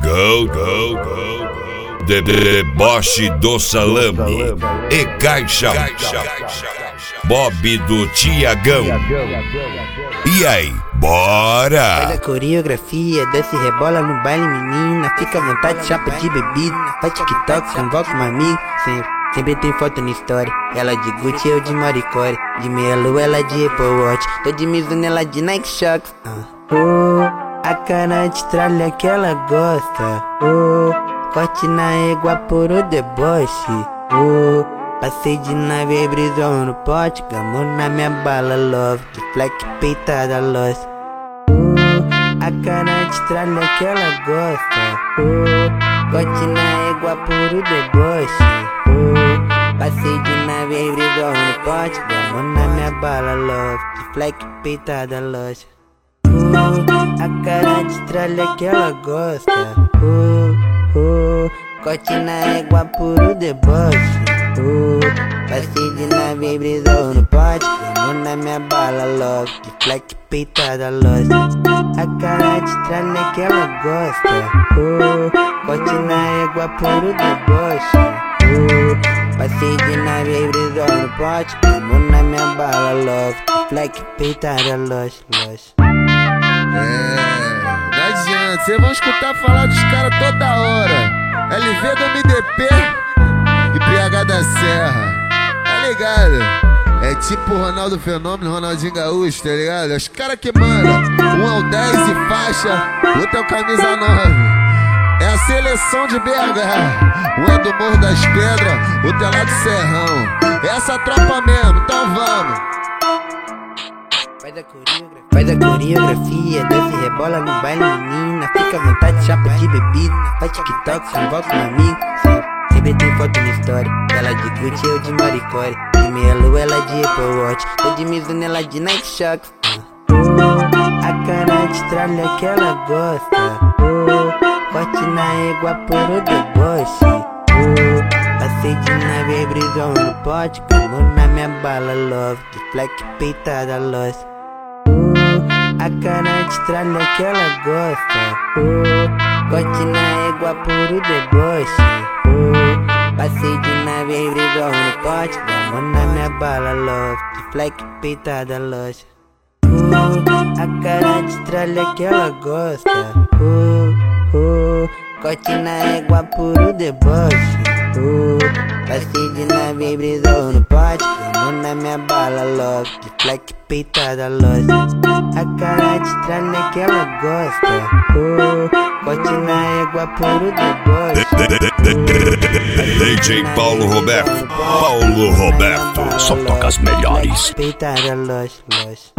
Deboche do salame e caixa. Bob do Tiagão. E aí, bora! Faz a coreografia, desce e rebola no baile, menina. Fica à vontade, chapa de bebida. Faz TikTok, convoca uma amiga. Sempre tem foto na história. Ela de Gucci, eu de Maricore. De meia lua, ela de Apple Watch. Tô de Mizuno, ela de Nike Shox. A cara de tralha que ela gosta. Corte na égua por o deboche. Passei de nave, brisou no pote. Gamou na minha bala, love. De fleck, peitada, loss. A cara de tralha que ela gosta. Corte na égua por o deboche. Passei de nave, brisou no pote. Gamou na minha bala, love. De fleck, peitada, loss. A cara de tralha que ela gosta. Corte na égua por o deboche. Passei de nave, brisou no pote. Gamou na minha bala, love. De fleck, peitada, loss. A cara de tralha que ela gosta. Corte na égua por o deboche. Passei de nave, brisou no pote. Gamou na minha bala, love. De fleck, peitada, loss. Não adianta, cês vão escutar falar dos caras toda hora. LV do MDP e PH da Serra, tá ligado? É tipo o Ronaldo Fenômeno, Ronaldinho Gaúcho, tá ligado? É os caras que mandam. Um é o 10 e faixa, outro é o camisa 9. É a seleção de BH. Um é do Morro das Pedras, outro é lá do Serrão. É essa tropa mesmo, então vamos. Faz a coreografia, desce e rebola no baile, menina. Fica à vontade, chapa de bebida. Faz TikTok, convoca um amigo. Sempre tem foto na história. Ela de Gucci, eu de Maricore. De meia lua, ela de Apple Watch. Tô de Mizuno, ela de Nike Shox. A cara de tralha que ela gosta. Corte na égua por o deboche. Passei de nave, brisou no pote. Gamou na minha bala, love. De fleck, peitada, loss. A cara de tralha que ela gosta. Corte na égua por o deboche. Passei de nave, brisou no pote. Gamou na minha bala, love. De fleck, peitada, loss. A cara de tralha que ela gosta. Corte na égua por o deboche. Passei de nave, brisou no pote. Gamou na minha bala, love. De fleck, peitada, loss. A cara de tralha que ela gosta. Corte na égua por o deboche. DJ Paulo Roberto. Só toca as melhores. Peitada, loss.